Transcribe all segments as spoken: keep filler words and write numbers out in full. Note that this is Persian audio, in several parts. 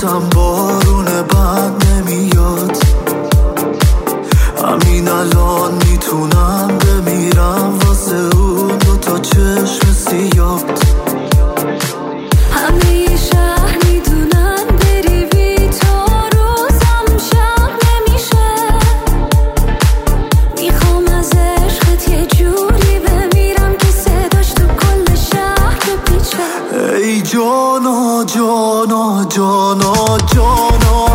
واسم بارون بد نمیاد، همین الان میتونم بمیرم واسه اون دوتا چشم سیاد. همه شهر میدونن بری بی تو روزم شب نمیشه، میخوام از عشقت یه جوری بمیرم که صداش تو کل شهر بپیچه. ای جانا جانا جانا جانا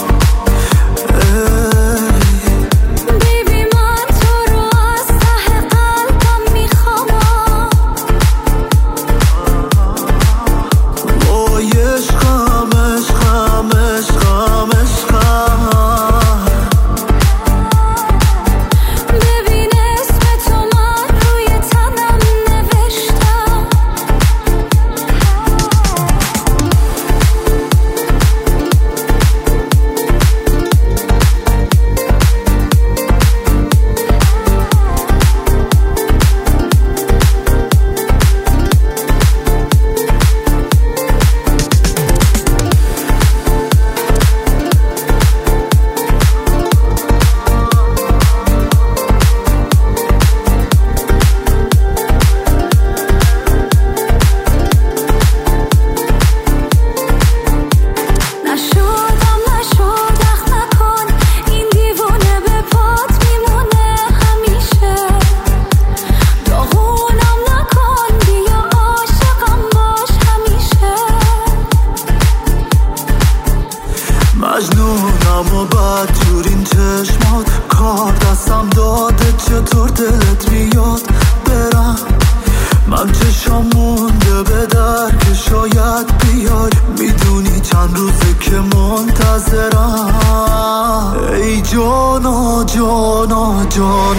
مجنونم و بد جور این چشمات، کار دستم داده چطور دلت میاد برم. من چشم مونده به در که شاید بیای، میدونی چند روزه که منتظرم. ای جانا جانا جانا